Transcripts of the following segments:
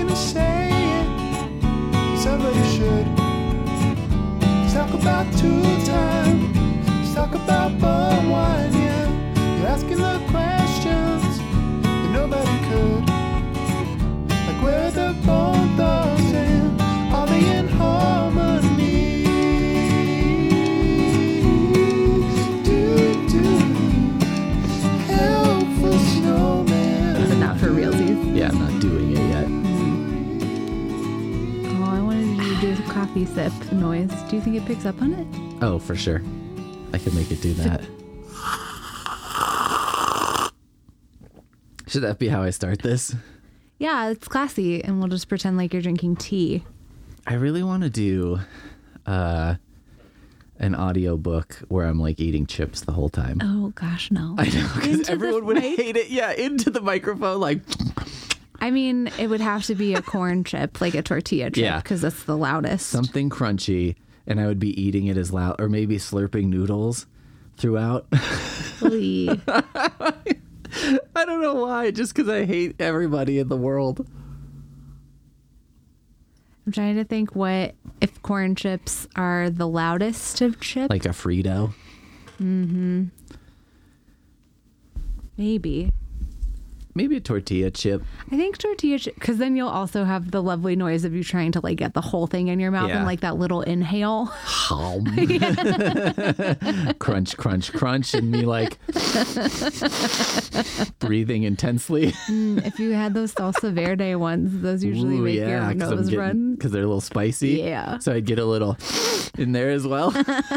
gonna say it. Somebody should. Let's talk about two time. Let's talk about bum wine, yeah. You're asking the questions that nobody could. Like where the bone thugs and are they in harmony? Helpful snowman. But not for realsies. Yeah, I'm not doing it yet. Oh, I wanted you to do the coffee sip noise. Do you think it picks up on it? Oh, for sure. I could make it do that. Should that be how I start this? Yeah, it's classy, and we'll just pretend like you're drinking tea. I really want to do an audio book where I'm like eating chips the whole time. Oh gosh, no. I know, because Into everyone the would mic? hate it. Yeah, into the microphone, like. I mean, it would have to be a corn chip, like a tortilla chip, Yeah. because that's the loudest. Something crunchy, and I would be eating it as loud, or maybe slurping noodles throughout. Lee. I don't know why, just because I hate everybody in the world. I'm trying to think what if corn chips are the loudest of chips. Like a Frito. Maybe. Maybe a tortilla chip. I think tortilla chip, because then you'll also have the lovely noise of you trying to like get the whole thing in your mouth Yeah. and like that little inhale. Hum. Crunch, crunch, crunch, and me like breathing intensely. If you had those salsa verde ones, those usually make your nose run. Because they're a little spicy. Yeah. So I'd get a little in there as well.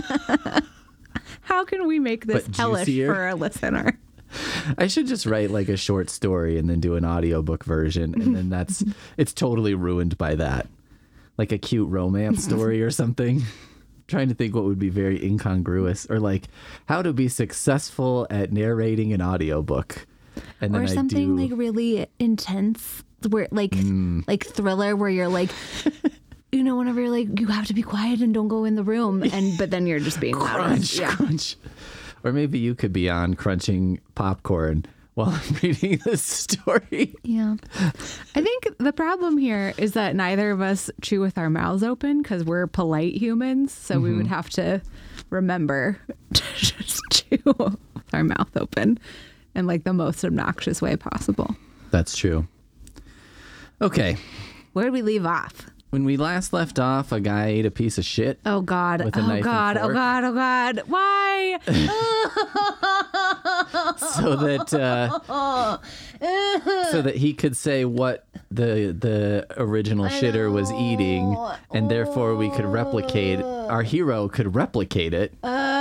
How can we make this But hellish juicier. for a listener? I should just write like a short story and then do an audiobook version. And then it's totally ruined by that. Like a cute romance story or something. Trying to think what would be very incongruous, or like how to be successful at narrating an audiobook. And then Or something like really intense, where like thriller, where you're like, you know, whenever you're like, you have to be quiet and don't go in the room, but then you're just being loud. crunch, Yeah. crunch. Or maybe you could be on crunching popcorn while I'm reading this story. Yeah. I think the problem here is that neither of us chew with our mouths open because we're polite humans. So we would have to remember to just chew with our mouth open in like the most obnoxious way possible. That's true. Okay. Where did we leave off? When we last left off, a guy ate a piece of shit. Oh God. With a Oh knife and God. Oh fork. God. Oh God. Why? So that he could say what the original shitter was eating, and therefore we could replicate, our hero could replicate it.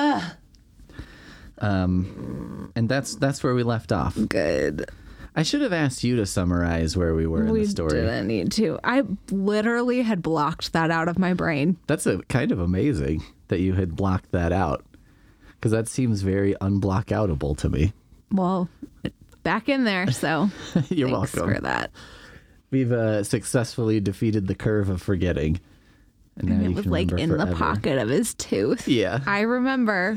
And that's where we left off. Good. I should have asked you to summarize where we were in We the story. didn't need to. I literally had blocked that out of my brain. That's a kind of amazing that you had blocked that out, because that seems very unblock-outable to me. Well, it's back in there, so You're thanks welcome. for that. We've successfully defeated the curve of forgetting. And now And you it was can like remember in the forever. pocket of his tooth. Yeah. I remember.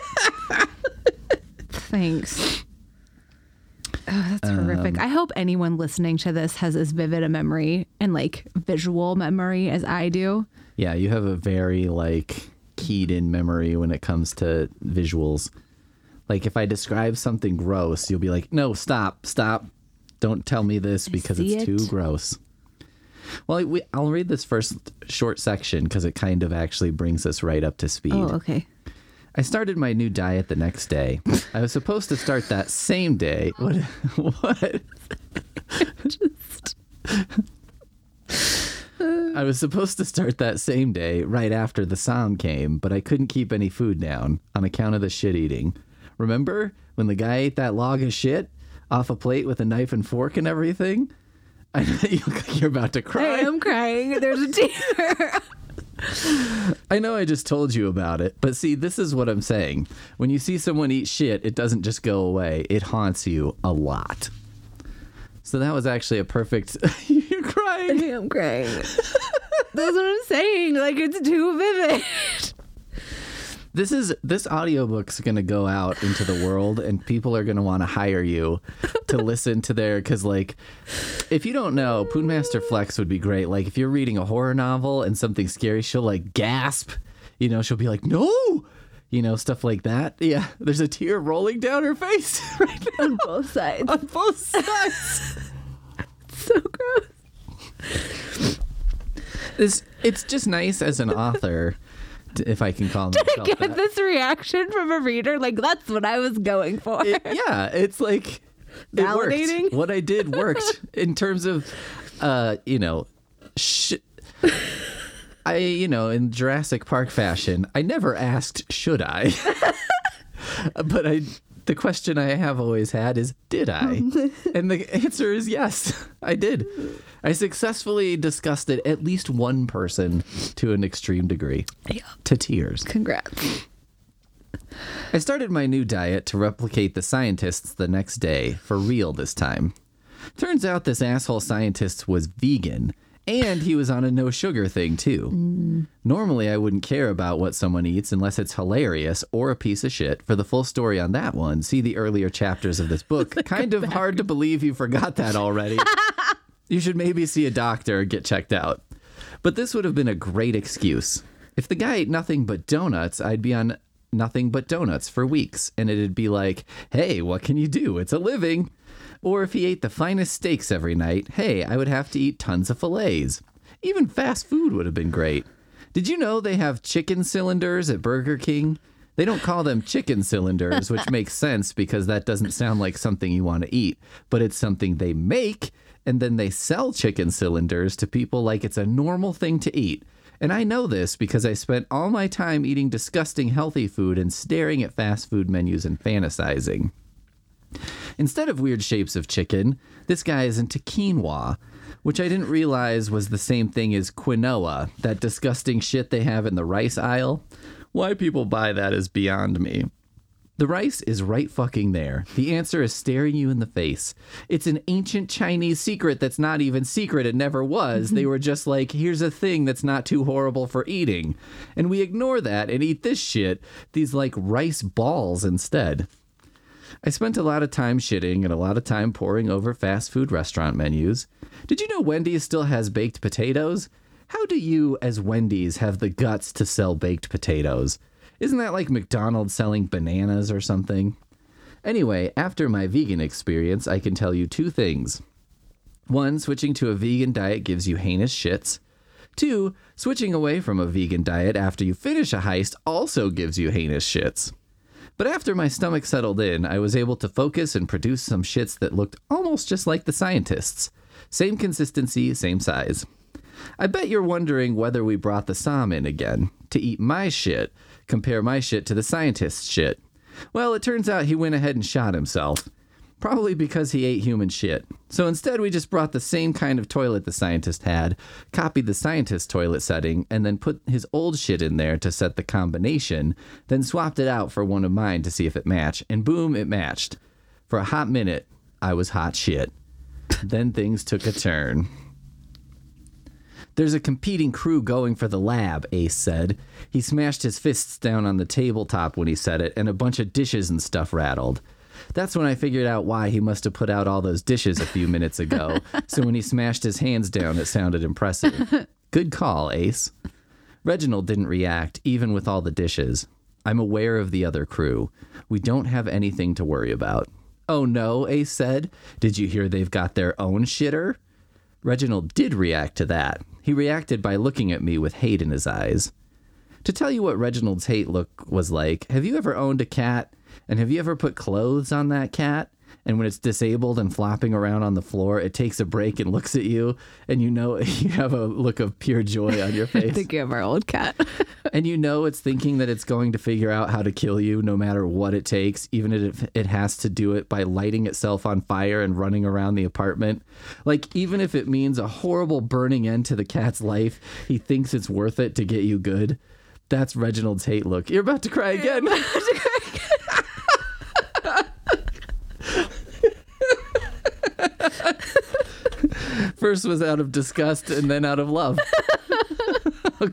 Thanks. Oh, that's horrific. I hope anyone listening to this has as vivid a memory and like visual memory as I do. Yeah, you have a very like keyed in memory when it comes to visuals. Like if I describe something gross, you'll be like, "No, stop. Don't tell me this because see it's it. too gross." Well, I'll read this first short section because it kind of actually brings us right up to speed. Oh, okay. I started my new diet the next day. I was supposed to start that same day. What? I was supposed to start that same day right after the sound came, but I couldn't keep any food down on account of the shit eating. Remember when the guy ate that log of shit off a plate with a knife and fork and everything? I know you look like you're about to I cry. am crying. There's a tear. I know I just told you about it, but see, this is what I'm saying. When you see someone eat shit, it doesn't just go away. It haunts you a lot. So that was actually a perfect... You're crying. I am crying. That's what I'm saying. Like, it's too vivid. This audiobook's going to go out into the world, and people are going to want to hire you to listen to their, because like, if you don't know, Poonmaster Flex would be great. Like if you're reading a horror novel and something scary, she'll like gasp, you know, she'll be like, no, you know, stuff like that. Yeah, there's a tear rolling down her face right now. On both sides. On both sides. So gross. It's just nice as an author, if I can call myself Get that. this reaction from a reader, like that's what I was going for. Yeah, it's like Validating? It worked. What I did worked in terms of, you know, in Jurassic Park fashion, I never asked, should I? But the question I have always had is, did I? And the answer is yes, I did. I successfully disgusted at least one person to an extreme degree. Yeah. To tears. Congrats. I started my new diet to replicate the scientists the next day, for real this time. Turns out this asshole scientist was vegan, and he was on a no sugar thing too. Normally I wouldn't care about what someone eats unless it's hilarious or a piece of shit. For the full story on that one, see the earlier chapters of this book. Kind of hard to believe you forgot that already. You should maybe see a doctor or get checked out. But this would have been a great excuse. If the guy ate nothing but donuts, I'd be on nothing but donuts for weeks, and it'd be like, hey, what can you do? It's a living. Or if he ate the finest steaks every night, hey, I would have to eat tons of fillets. Even fast food would have been great. Did you know they have chicken cylinders at Burger King? They don't call them chicken cylinders, which makes sense because that doesn't sound like something you want to eat, but it's something they make, and then they sell chicken cylinders to people like it's a normal thing to eat. And I know this because I spent all my time eating disgusting healthy food and staring at fast food menus and fantasizing. Instead of weird shapes of chicken, this guy is into quinoa, which I didn't realize was the same thing as quinoa, that disgusting shit they have in the rice aisle. Why people buy that is beyond me. The rice is right fucking there. The answer is staring you in the face. It's an ancient Chinese secret that's not even secret. It never was. They were just like, here's a thing that's not too horrible for eating. And we ignore that and eat this shit, these like rice balls instead. I spent a lot of time shitting and a lot of time poring over fast food restaurant menus. Did you know Wendy's still has baked potatoes? How do you, as Wendy's, have the guts to sell baked potatoes? Isn't that like McDonald's selling bananas or something? Anyway, after my vegan experience, I can tell you two things. 1, switching to a vegan diet gives you heinous shits. 2, switching away from a vegan diet after you finish a heist also gives you heinous shits. But after my stomach settled in, I was able to focus and produce some shits that looked almost just like the scientists. Same consistency, same size. I bet you're wondering whether we brought the Sam in again to eat my shit, compare my shit to the scientist's shit. Well, it turns out he went ahead and shot himself. Probably because he ate human shit. So instead we just brought the same kind of toilet the scientist had, copied the scientist's toilet setting, and then put his old shit in there to set the combination, then swapped it out for one of mine to see if it matched, and boom, it matched. For a hot minute, I was hot shit. Then things took a turn. There's a competing crew going for the lab, Ace said. He smashed his fists down on the tabletop when he said it, and a bunch of dishes and stuff rattled. That's when I figured out why he must have put out all those dishes a few minutes ago. So when he smashed his hands down, it sounded impressive. Good call, Ace. Reginald didn't react, even with all the dishes. I'm aware of the other crew. We don't have anything to worry about. Oh no, Ace said. Did you hear they've got their own shitter? Reginald did react to that. He reacted by looking at me with hate in his eyes. To tell you what Reginald's hate look was like, have you ever owned a cat? And have you ever put clothes on that cat? And when it's disabled and flopping around on the floor, it takes a break and looks at you, and you know you have a look of pure joy on your face. Thinking of our old cat. And you know it's thinking that it's going to figure out how to kill you no matter what it takes, even if it has to do it by lighting itself on fire and running around the apartment. Like, even if it means a horrible burning end to the cat's life, he thinks it's worth it to get you good. That's Reginald's hate look. You're about to cry again. First was out of disgust and then out of love. Oh,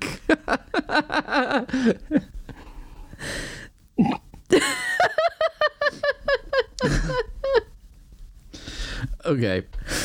God. Okay.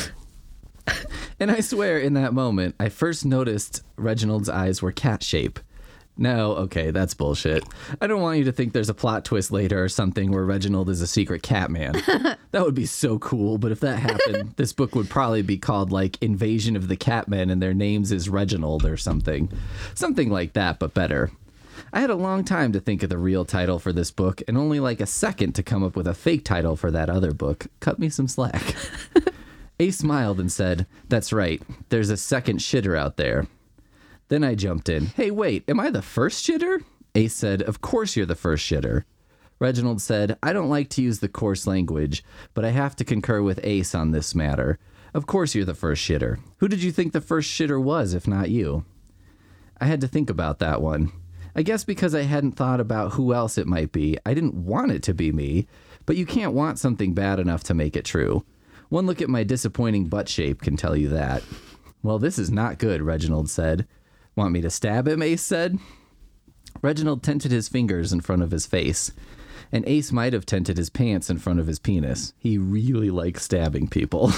And I swear in that moment, I first noticed Reginald's eyes were cat shape. No, okay, that's bullshit. I don't want you to think there's a plot twist later or something where Reginald is a secret cat man. That would be so cool, but if that happened, this book would probably be called like Invasion of the Catmen and their names is Reginald or something. Something like that, but better. I had a long time to think of the real title for this book and only like a second to come up with a fake title for that other book. Cut me some slack. Ace smiled and said, "That's right. There's a second shitter out there." Then I jumped in. "Hey, wait, am I the first shitter?" Ace said, "Of course you're the first shitter." Reginald said, "I don't like to use the coarse language, but I have to concur with Ace on this matter. Of course you're the first shitter. Who did you think the first shitter was, if not you?" I had to think about that one. I guess because I hadn't thought about who else it might be, I didn't want it to be me, but you can't want something bad enough to make it true. One look at my disappointing butt shape can tell you that. "Well, this is not good," Reginald said. "Want me to stab him?" Ace said. Reginald tented his fingers in front of his face, and Ace might have tented his pants in front of his penis. He really likes stabbing people.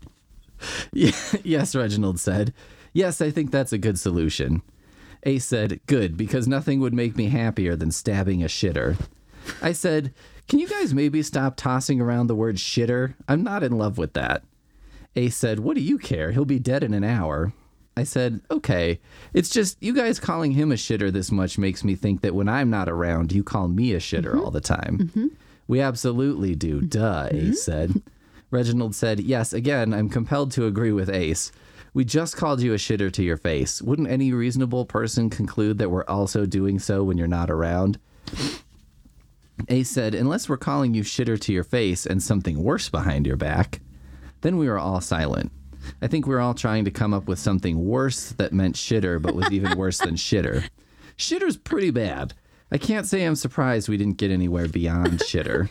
"Yes," Reginald said. "Yes, I think that's a good solution." Ace said, "Good, because nothing would make me happier than stabbing a shitter." I said, "Can you guys maybe stop tossing around the word shitter? I'm not in love with that." Ace said, "What do you care? He'll be dead in an hour." I said, "Okay, it's just you guys calling him a shitter this much makes me think that when I'm not around, you call me a shitter all the time." "We absolutely do, duh," Ace said. Reginald said, "Yes, again, I'm compelled to agree with Ace. We just called you a shitter to your face. Wouldn't any reasonable person conclude that we're also doing so when you're not around?" Ace said, "Unless we're calling you shitter to your face and something worse behind your back." Then we were all silent. I think we were all trying to come up with something worse that meant shitter but was even worse than shitter. Shitter's pretty bad. I can't say I'm surprised we didn't get anywhere beyond shitter.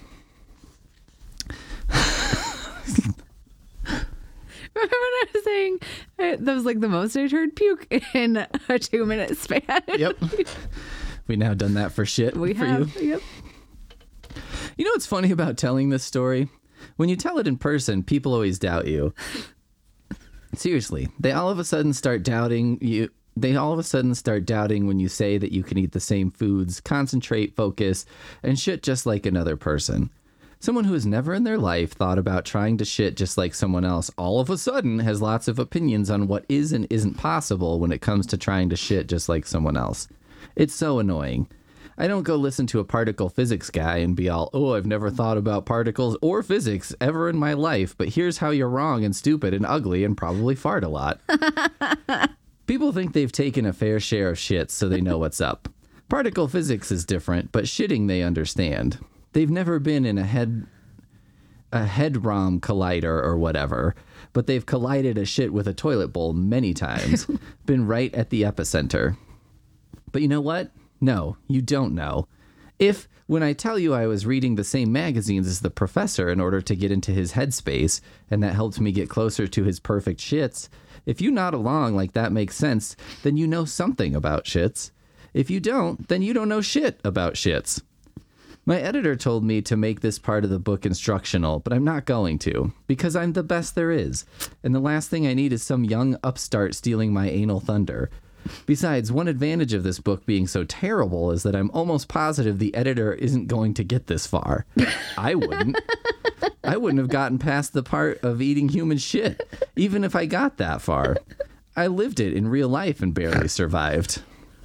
Remember when I was saying that was like the most I'd heard puke in a 2-minute span? Yep. We now done that for shit We for have. you. Yep. You know what's funny about telling this story? When you tell it in person, people always doubt you. Seriously, they all of a sudden start doubting you. They all of a sudden start doubting when you say that you can eat the same foods, concentrate, focus, and shit just like another person. Someone who has never in their life thought about trying to shit just like someone else all of a sudden has lots of opinions on what is and isn't possible when it comes to trying to shit just like someone else. It's so annoying. I don't go listen to a particle physics guy and be all, "Oh, I've never thought about particles or physics ever in my life, but here's how you're wrong and stupid and ugly and probably fart a lot." People think they've taken a fair share of shit, so they know what's up. Particle physics is different, but shitting they understand. They've never been in a head-ROM collider or whatever, but they've collided a shit with a toilet bowl many times. Been right at the epicenter. But you know what? No, you don't know. If, when I tell you I was reading the same magazines as the professor in order to get into his headspace, and that helped me get closer to his perfect shits, if you nod along like that makes sense, then you know something about shits. If you don't, then you don't know shit about shits. My editor told me to make this part of the book instructional, but I'm not going to, because I'm the best there is, and the last thing I need is some young upstart stealing my anal thunder. Besides, one advantage of this book being so terrible is that I'm almost positive the editor isn't going to get this far. I wouldn't. I wouldn't have gotten past the part of eating human shit, even if I got that far. I lived it in real life and barely survived.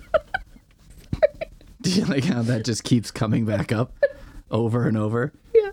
Do you like how that just keeps coming back up over and over? Yeah.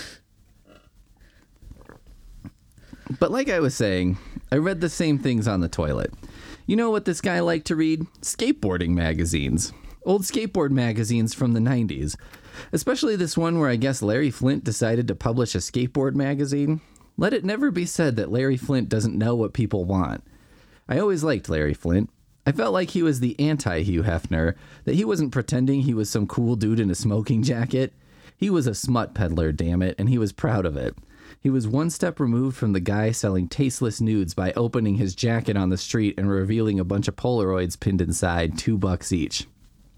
But like I was saying, I read the same things on the toilet. You know what this guy liked to read? Skateboarding magazines. Old skateboard magazines from the 90s. Especially this one where I guess Larry Flynt decided to publish a skateboard magazine. Let it never be said that Larry Flynt doesn't know what people want. I always liked Larry Flynt. I felt like he was the anti-Hugh Hefner, that he wasn't pretending he was some cool dude in a smoking jacket. He was a smut peddler, damn it, and he was proud of it. He was one step removed from the guy selling tasteless nudes by opening his jacket on the street and revealing a bunch of Polaroids pinned inside, $2 each.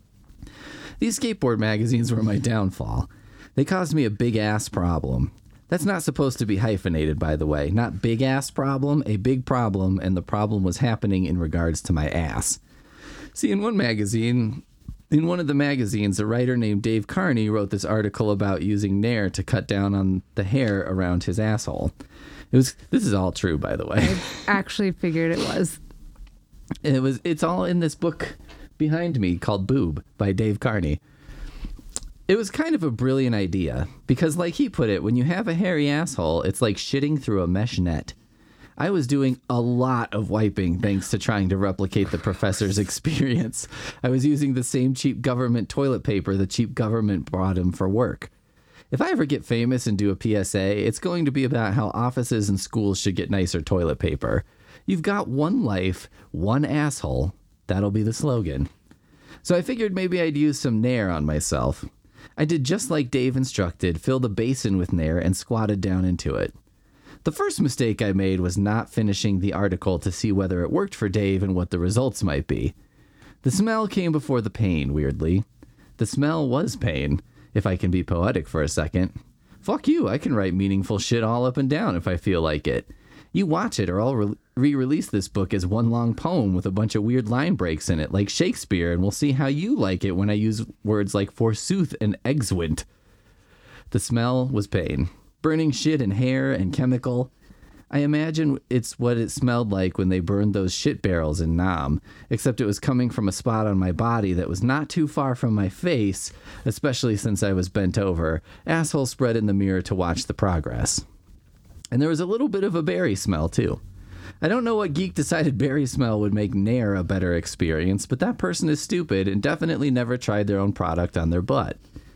These skateboard magazines were my downfall. They caused me a big ass problem. That's not supposed to be hyphenated, by the way. Not big ass problem, a big problem, and the problem was happening in regards to my ass. See, in one of the magazines, a writer named Dave Carney wrote this article about using Nair to cut down on the hair around his asshole. This is all true, by the way. I actually figured it was. It's all in this book behind me called Boob by Dave Carney. It was kind of a brilliant idea because, like he put it, when you have a hairy asshole, it's like shitting through a mesh net. I was doing a lot of wiping thanks to trying to replicate the professor's experience. I was using the same cheap government toilet paper the cheap government brought him for work. If I ever get famous and do a PSA, it's going to be about how offices and schools should get nicer toilet paper. You've got one life, one asshole. That'll be the slogan. So I figured maybe I'd use some Nair on myself. I did just like Dave instructed, filled a basin with Nair and squatted down into it. The first mistake I made was not finishing the article to see whether it worked for Dave and what the results might be. The smell came before the pain, weirdly. The smell was pain, if I can be poetic for a second. Fuck you, I can write meaningful shit all up and down if I feel like it. You watch it or I'll re-release this book as one long poem with a bunch of weird line breaks in it, like Shakespeare, and we'll see how you like it when I use words like forsooth and exwint. The smell was pain. Burning shit and hair and chemical. I imagine it's what it smelled like when they burned those shit barrels in Nam, except it was coming from a spot on my body that was not too far from my face, especially since I was bent over, asshole spread in the mirror to watch the progress. And there was a little bit of a berry smell, too. I don't know what geek decided berry smell would make Nair a better experience, but that person is stupid and definitely never tried their own product on their butt.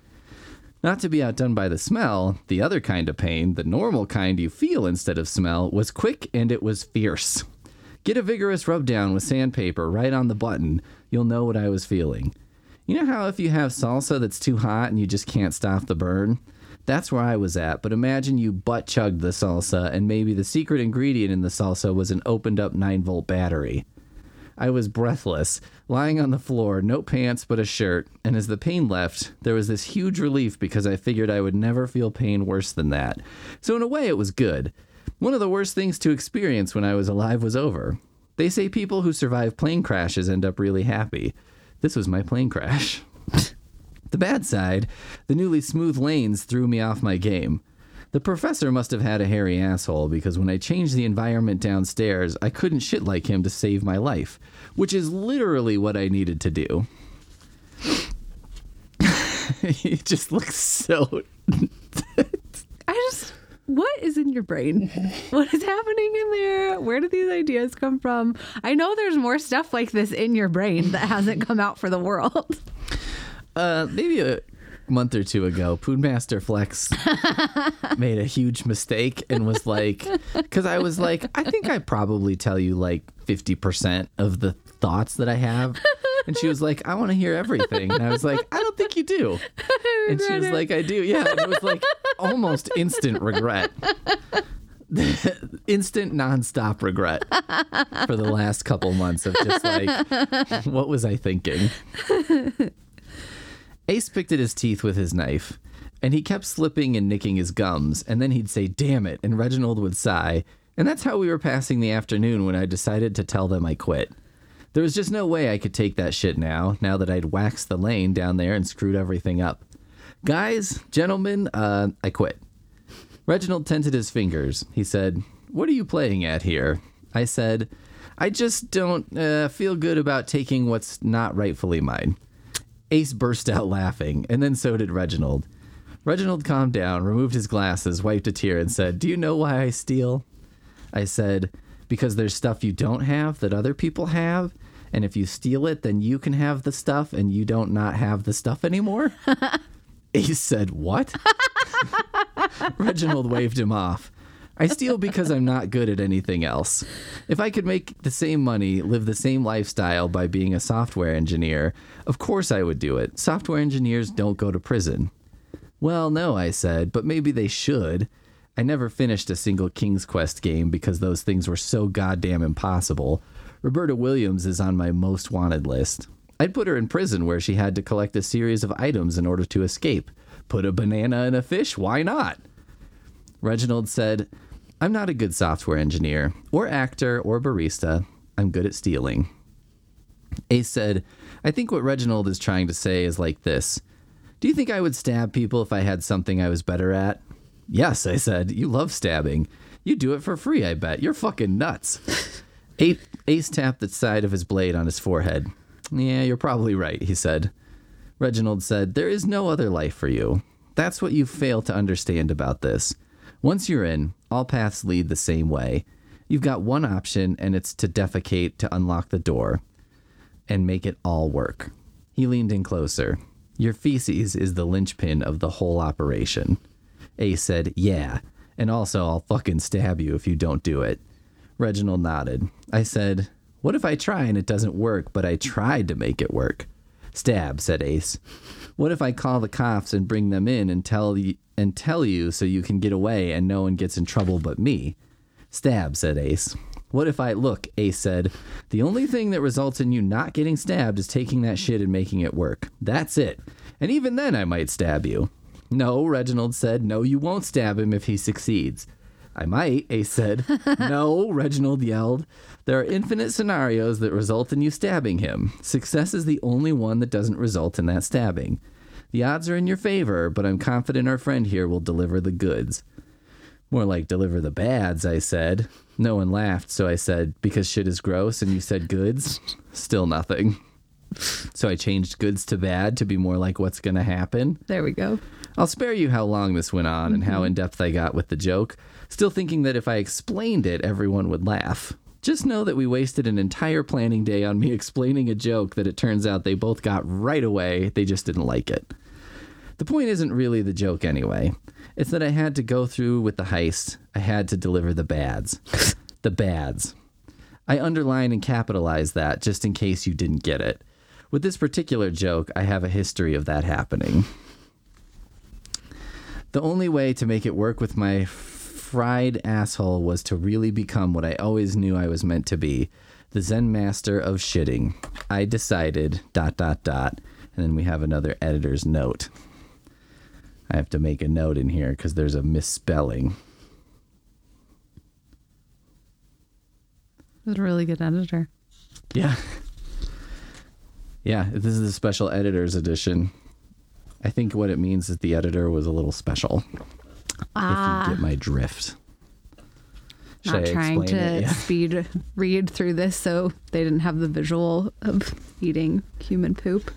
Not to be outdone by the smell, the other kind of pain, the normal kind you feel instead of smell, was quick and it was fierce. Get a vigorous rub down with sandpaper right on the button, you'll know what I was feeling. You know how if you have salsa that's too hot and you just can't stop the burn? That's where I was at, but imagine you butt-chugged the salsa and maybe the secret ingredient in the salsa was an opened-up 9-volt battery. I was breathless, lying on the floor, no pants but a shirt, and as the pain left, there was this huge relief because I figured I would never feel pain worse than that. So in a way, it was good. One of the worst things to experience when I was alive was over. They say people who survive plane crashes end up really happy. This was my plane crash. The bad side, the newly smooth lanes threw me off my game. The professor must have had a hairy asshole because when I changed the environment downstairs, I couldn't shit like him to save my life, which is literally what I needed to do. He just looks so... What is in your brain? What is happening in there? Where do these ideas come from? I know there's more stuff like this in your brain that hasn't come out for the world. Maybe a month or two ago, Poonmaster Flex made a huge mistake and was like, because I was like, I think I probably tell you like 50% of the thoughts that I have. And she was like, I want to hear everything. And I was like, I don't think you do. And she was like, I do. Yeah. And it was like almost instant regret. Instant nonstop regret for the last couple months of just like, what was I thinking? Ace picked at his teeth with his knife, and he kept slipping and nicking his gums, and then he'd say, damn it, and Reginald would sigh, and that's how we were passing the afternoon when I decided to tell them I quit. There was just no way I could take that shit now that I'd waxed the lane down there and screwed everything up. Guys, gentlemen, I quit. Reginald tented his fingers. He said, what are you playing at here? I said, I just don't feel good about taking what's not rightfully mine. Ace burst out laughing, and then so did Reginald. Reginald calmed down, removed his glasses, wiped a tear, and said, do you know why I steal? I said, because there's stuff you don't have that other people have, and if you steal it, then you can have the stuff, and you don't not have the stuff anymore? Ace said, what? Reginald waved him off. I steal because I'm not good at anything else. If I could make the same money, live the same lifestyle by being a software engineer, of course I would do it. Software engineers don't go to prison. Well, no, I said, but maybe they should. I never finished a single King's Quest game because those things were so goddamn impossible. Roberta Williams is on my most wanted list. I'd put her in prison where she had to collect a series of items in order to escape. Put a banana in a fish, why not? Reginald said, I'm not a good software engineer, or actor, or barista. I'm good at stealing. Ace said, I think what Reginald is trying to say is like this. Do you think I would stab people if I had something I was better at? Yes, I said. You love stabbing. You do it for free, I bet. You're fucking nuts. Ace tapped the side of his blade on his forehead. Yeah, you're probably right, he said. Reginald said, there is no other life for you. That's what you fail to understand about this. Once you're in, all paths lead the same way. You've got one option, and it's to defecate to unlock the door and make it all work. He leaned in closer. Your feces is the linchpin of the whole operation. Ace said, yeah, and also I'll fucking stab you if you don't do it. Reginald nodded. I said, what if I try and it doesn't work, but I tried to make it work? Stab, said Ace. What if I call the cops and bring them in and tell you so you can get away and no one gets in trouble but me? Stab, said Ace. What if look, Ace said, the only thing that results in you not getting stabbed is taking that shit and making it work. That's it. And even then I might stab you. No, Reginald said, no, you won't stab him if he succeeds. I might, Ace said. No, Reginald yelled. There are infinite scenarios that result in you stabbing him. Success is the only one that doesn't result in that stabbing. The odds are in your favor, but I'm confident our friend here will deliver the goods. More like deliver the bads, I said. No one laughed, so I said, because shit is gross and you said goods? Still nothing. So I changed goods to bad to be more like what's going to happen. There we go. I'll spare you how long this went on and how in-depth I got with the joke, still thinking that if I explained it, everyone would laugh. Just know that we wasted an entire planning day on me explaining a joke that it turns out they both got right away, they just didn't like it. The point isn't really the joke anyway. It's that I had to go through with the heist. I had to deliver the bads. The bads. I underline and capitalize that just in case you didn't get it. With this particular joke, I have a history of that happening. The only way to make it work with my fried asshole was to really become what I always knew I was meant to be, the Zen master of shitting. I decided, ... And then we have another editor's note. I have to make a note in here because there's a misspelling. It was a really good editor. Yeah. Yeah, this is a special editor's edition. I think what it means is the editor was a little special. If you get my drift. Not trying to speed read through this so they didn't have the visual of eating human poop.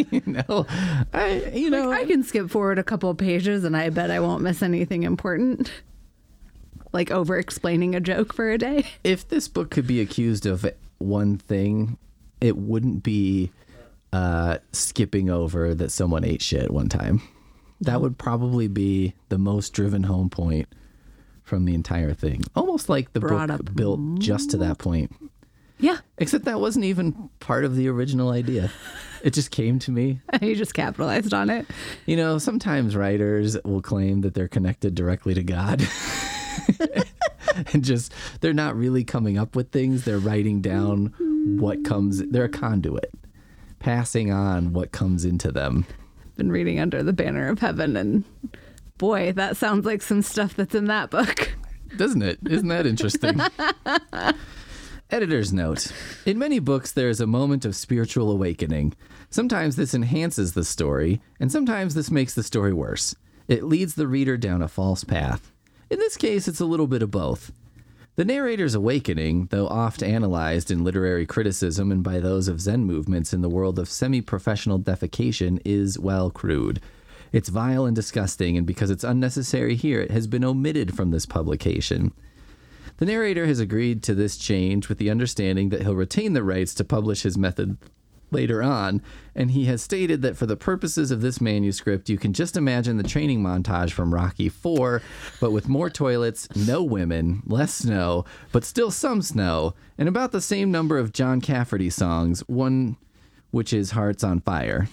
I can skip forward a couple of pages and I bet I won't miss anything important. Like over explaining a joke for a day. If this book could be accused of one thing, it wouldn't be skipping over that someone ate shit one time. That would probably be the most driven home point from the entire thing. Almost like the book built just to that point. Yeah. Except that wasn't even part of the original idea. It just came to me. You just capitalized on it. You know, sometimes writers will claim that they're connected directly to God. And just, they're not really coming up with things. They're writing down what comes. They're a conduit. Passing on what comes into them. Been reading Under the Banner of Heaven, and boy, that sounds like some stuff that's in that book. Doesn't it? Isn't that interesting? Editor's note. In many books, there is a moment of spiritual awakening. Sometimes this enhances the story, and sometimes this makes the story worse. It leads the reader down a false path. In this case, it's a little bit of both. The narrator's awakening, though oft analyzed in literary criticism and by those of Zen movements in the world of semi-professional defecation, is, well, crude. It's vile and disgusting, and because it's unnecessary here, it has been omitted from this publication. The narrator has agreed to this change with the understanding that he'll retain the rights to publish his method later on, and he has stated that for the purposes of this manuscript, you can just imagine the training montage from Rocky IV, but with more toilets, no women, less snow, but still some snow, and about the same number of John Cafferty songs, one which is Hearts on Fire.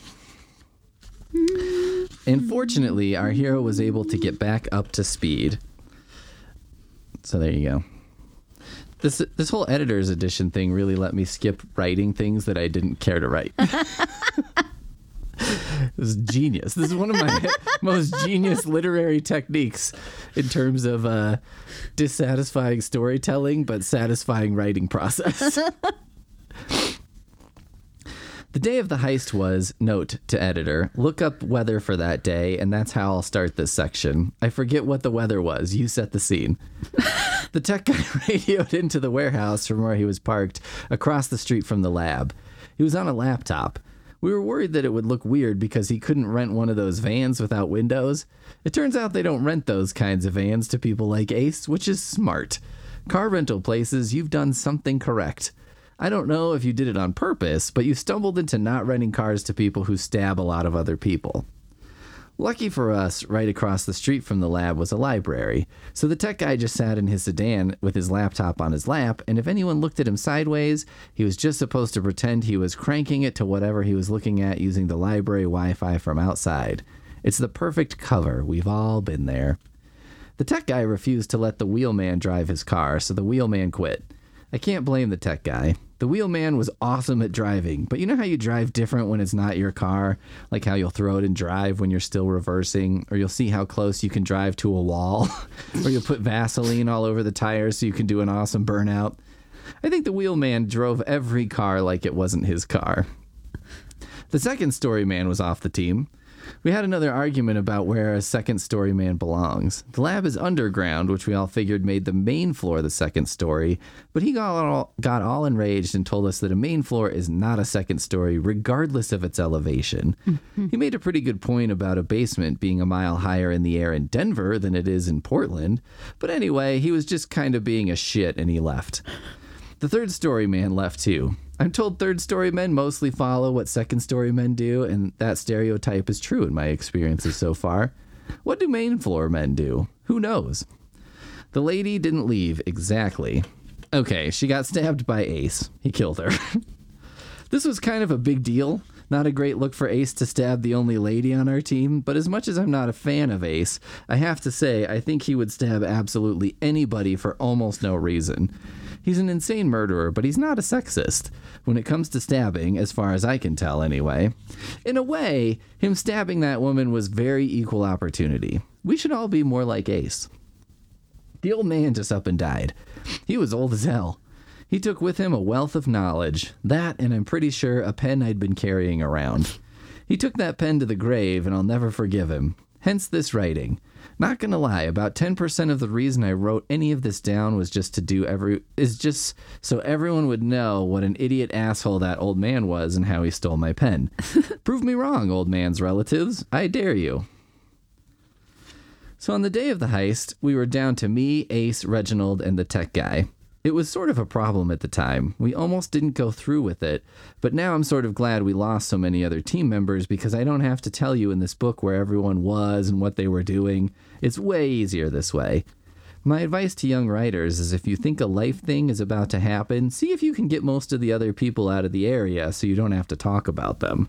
Unfortunately, our hero was able to get back up to speed. So there you go. This whole editor's edition thing really let me skip writing things that I didn't care to write. It was genius. This is one of my most genius literary techniques in terms of dissatisfying storytelling, but satisfying writing process. The day of the heist was, note to editor, look up weather for that day, and that's how I'll start this section. I forget what the weather was. You set the scene. The tech guy radioed into the warehouse from where he was parked across the street from the lab. He was on a laptop. We were worried that it would look weird because he couldn't rent one of those vans without windows. It turns out they don't rent those kinds of vans to people like Ace, which is smart. Car rental places, you've done something correct. I don't know if you did it on purpose, but you stumbled into not renting cars to people who stab a lot of other people. Lucky for us, right across the street from the lab was a library, so the tech guy just sat in his sedan with his laptop on his lap, and if anyone looked at him sideways, he was just supposed to pretend he was cranking it to whatever he was looking at using the library Wi-Fi from outside. It's the perfect cover. We've all been there. The tech guy refused to let the wheelman drive his car, so the wheelman quit. I can't blame the tech guy. The wheelman was awesome at driving, but you know how you drive different when it's not your car? Like how you'll throw it in drive when you're still reversing, or you'll see how close you can drive to a wall, or you'll put Vaseline all over the tires so you can do an awesome burnout. I think the wheelman drove every car like it wasn't his car. The second story man was off the team. We had another argument about where a second story man belongs. The lab is underground, which we all figured made the main floor the second story, but he got all enraged and told us that a main floor is not a second story, regardless of its elevation. He made a pretty good point about a basement being a mile higher in the air in Denver than it is in Portland, but anyway, he was just kind of being a shit and he left. The third story man left too. I'm told third story men mostly follow what second story men do, and that stereotype is true in my experiences so far. What do main floor men do? Who knows? The lady didn't leave, exactly. Okay, she got stabbed by Ace. He killed her. This was kind of a big deal. Not a great look for Ace to stab the only lady on our team, but as much as I'm not a fan of Ace, I have to say I think he would stab absolutely anybody for almost no reason. He's an insane murderer, but he's not a sexist. When it comes to stabbing, as far as I can tell anyway. In a way, him stabbing that woman was very equal opportunity. We should all be more like Ace. The old man just up and died. He was old as hell. He took with him a wealth of knowledge. That, and I'm pretty sure, a pen I'd been carrying around. He took that pen to the grave, and I'll never forgive him. Hence this writing. Not gonna lie, about 10% of the reason I wrote any of this down was just so everyone would know what an idiot asshole that old man was and how he stole my pen. Prove me wrong, old man's relatives. I dare you. So on the day of the heist, we were down to me, Ace, Reginald, and the tech guy. It was sort of a problem at the time. We almost didn't go through with it, but now I'm sort of glad we lost so many other team members because I don't have to tell you in this book where everyone was and what they were doing. It's way easier this way. My advice to young writers is if you think a life thing is about to happen, see if you can get most of the other people out of the area so you don't have to talk about them.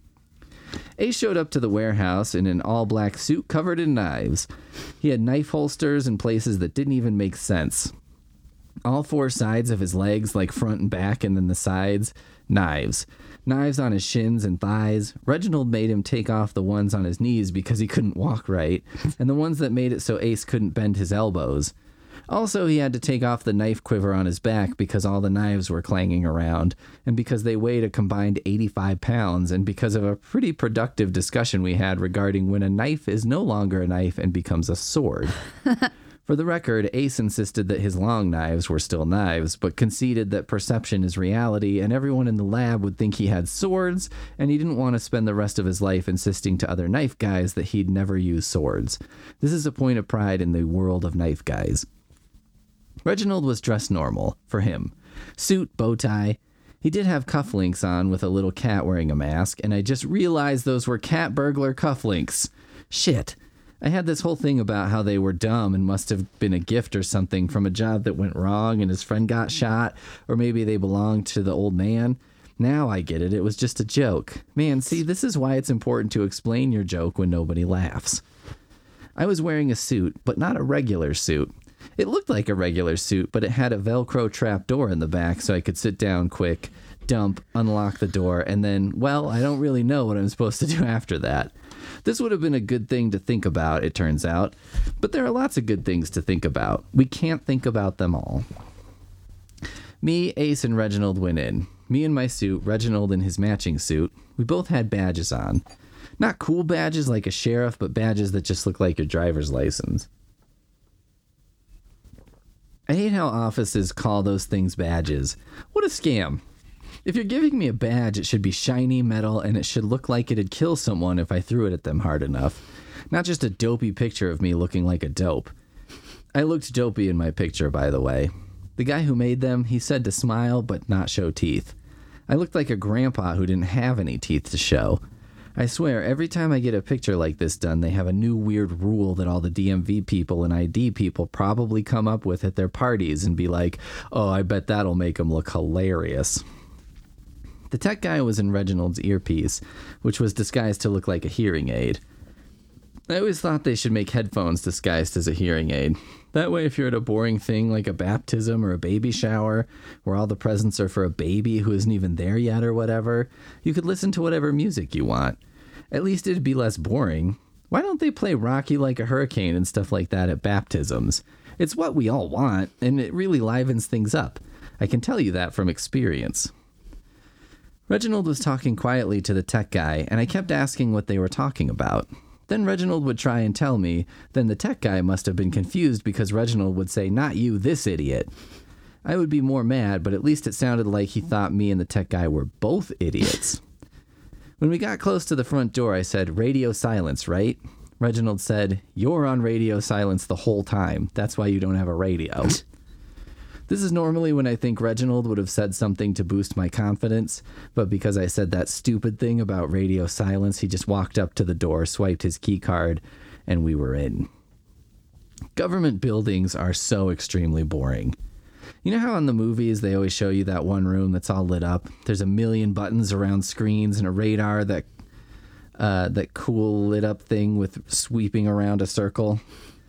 Ace showed up to the warehouse in an all-black suit covered in knives. He had knife holsters in places that didn't even make sense. All four sides of his legs, like front and back, and then the sides, knives. Knives on his shins and thighs. Reginald made him take off the ones on his knees because he couldn't walk right, and the ones that made it so Ace couldn't bend his elbows. Also, he had to take off the knife quiver on his back because all the knives were clanging around, and because they weighed a combined 85 pounds, and because of a pretty productive discussion we had regarding when a knife is no longer a knife and becomes a sword. For the record, Ace insisted that his long knives were still knives, but conceded that perception is reality, and everyone in the lab would think he had swords, and he didn't want to spend the rest of his life insisting to other knife guys that he'd never use swords. This is a point of pride in the world of knife guys. Reginald was dressed normal, for him. Suit, bow tie. He did have cufflinks on with a little cat wearing a mask, and I just realized those were cat burglar cufflinks. Shit. I had this whole thing about how they were dumb and must have been a gift or something from a job that went wrong and his friend got shot, or maybe they belonged to the old man. Now I get it. It was just a joke. Man, see, this is why it's important to explain your joke when nobody laughs. I was wearing a suit, but not a regular suit. It looked like a regular suit, but it had a Velcro trap door in the back so I could sit down quick. dump, unlock the door, and then, well, I don't really know what I'm supposed to do after that. This would have been a good thing to think about, it turns out. But there are lots of good things to think about. We can't think about them all. Me, Ace, and Reginald went in. Me in my suit, Reginald in his matching suit. We both had badges on. Not cool badges like a sheriff, but badges that just look like your driver's license. I hate how offices call those things badges. What a scam. If you're giving me a badge, it should be shiny metal and it should look like it'd kill someone if I threw it at them hard enough. Not just a dopey picture of me looking like a dope. I looked dopey in my picture, by the way. The guy who made them, he said to smile but not show teeth. I looked like a grandpa who didn't have any teeth to show. I swear, every time I get a picture like this done, they have a new weird rule that all the DMV people and ID people probably come up with at their parties and be like, oh, I bet that'll make them look hilarious. The tech guy was in Reginald's earpiece, which was disguised to look like a hearing aid. I always thought they should make headphones disguised as a hearing aid. That way, if you're at a boring thing like a baptism or a baby shower, where all the presents are for a baby who isn't even there yet or whatever, you could listen to whatever music you want. At least it'd be less boring. Why don't they play Rocky Like a Hurricane and stuff like that at baptisms? It's what we all want, and it really livens things up. I can tell you that from experience. Reginald was talking quietly to the tech guy, and I kept asking what they were talking about. Then Reginald would try and tell me, then the tech guy must have been confused because Reginald would say, not you, this idiot. I would be more mad, but at least it sounded like he thought me and the tech guy were both idiots. When we got close to the front door, I said, radio silence, right? Reginald said, you're on radio silence the whole time. That's why you don't have a radio. This is normally when I think Reginald would have said something to boost my confidence, but because I said that stupid thing about radio silence, he just walked up to the door, swiped his key card, and we were in. Government buildings are so extremely boring. You know how in the movies they always show you that one room that's all lit up? There's a million buttons around screens and a radar that cool lit up thing with sweeping around a circle.